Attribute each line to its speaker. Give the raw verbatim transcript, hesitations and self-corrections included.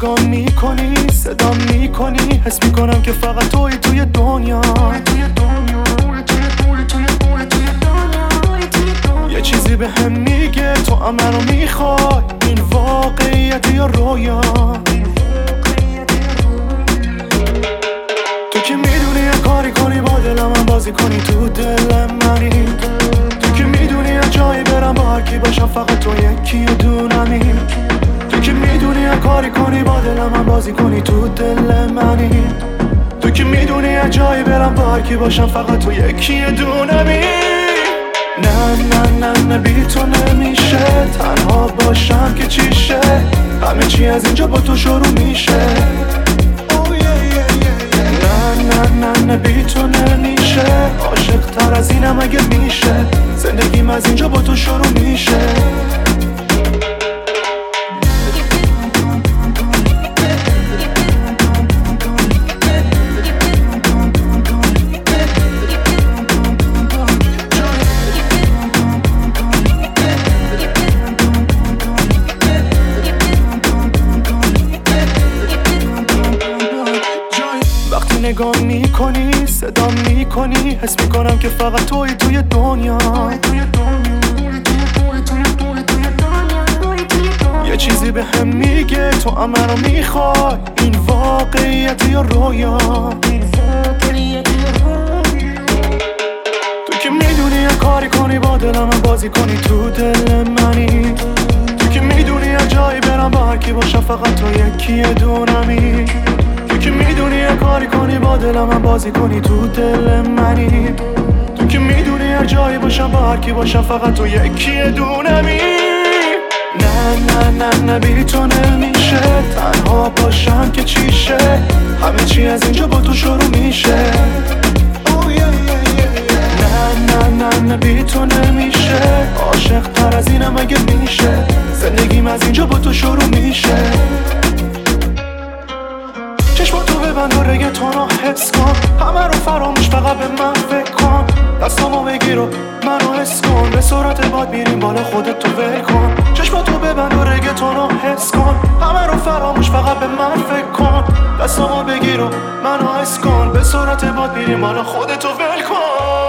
Speaker 1: نگاه میکنی صدام میکنی حس میکنم که فقط توی توی دنیا یه چیزی به هم میگه تو هم منو میخوای این واقعیت یا رویا تو که میدونی یه کاری کنی با دلم من بازی کنی تو دل منی تو که میدونی یه جایی برم با هر کی باشم فقط تو یکی دونمی تو که میدونی یه کاری کنی با دلم من بازی کنی تو دل منی تو که میدونی یه جایی برم با هر کی باشم فقط تو یکی دونمی نه نه نه نه بی تو نمیشه تنها باشم که چیشه همه چی از اینجا با تو شروع میشه نه نه نه نه بی تو نمیشه عاشق تر از اینم اگه میشه زندگیم از اینجا با تو شروع میشه نگاه میکنی صدام میکنی حس میکنم که فقط توی توی دنیا یه چیزی به هم میگه تو هم منو میخوای این واقعیت یا رویا تو که میدونی یه کاری کنی با دلم من بازی کنی تو دل منی تو که میدونی یه جایی برم با هر کی باشم فقط تو یکی دونمی تو که میدونی یه کاری کنی با دلم من بازی کنی تو دل منی تو که میدونی یه جایی باشم با هر کی باشم فقط تو یکی دونمی نه نه نه نه بی تو نمیشه تنها باشم که چیشه همه چی از اینجا با تو شروع میشه نه نه نه نه بی تو نمیشه عاشق تر از اینم اگه میشه زندگیم از اینجا با تو شروع میشه چشماتو ببند و رگتونو حس کن همه رو فراموش فقط به من فکر کن دستامو بگیر و منو حس کن به سرعت باد میریم بالا خودت تو ول کن چشماتو ببند و رگتونو حس کن همه رو فراموش فقط به من فکر کن دستامو بگیر و منو حس کن به سرعت باد میریم بالا خودت تو ول کن